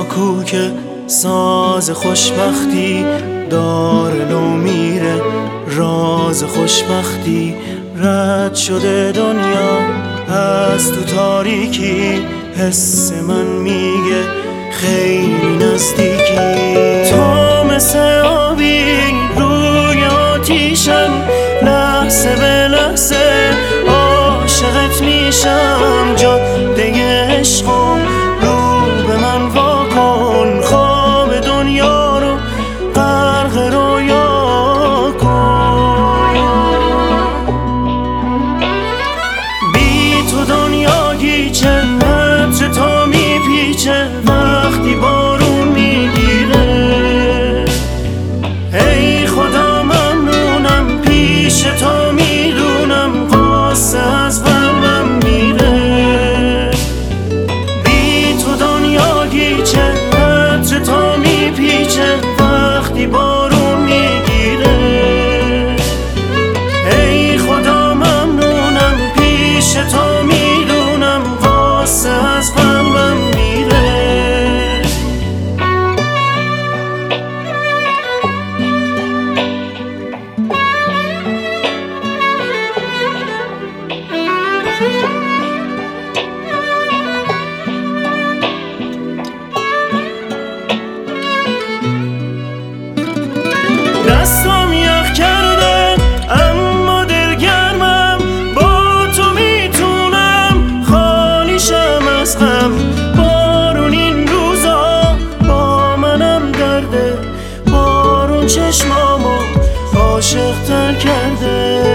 با کوک ساز خوشبختی داره نو میره، راز خوشبختی رد شده دنیا از تو تاریکی. حس من میگه خیلی نزدیکی، تو مثل آبی روی آتیشم، لحظه به لحظه عاشقت میشم. جاده عشقم رو به من واکن، خواب دنیا رو غرق رویا کن. بی تو دنیا گیچه، عطر تو میپیچه وقتی بارون میگیره. ای خدا ممنونم پیش تو میدونم قصه از غمم میره. بی تو دنیا گیچه، عطر تو میپیچه وقتی بارون میگیره. ای خدا ممنونم پیش تو میدونم قصه از غمم میره. دستم یخ کرده اما دلگرمم، با تو میتونم خالیشم از غم. بارون این روزا با منم درده، بارون چشمامو عاشق تر کرده.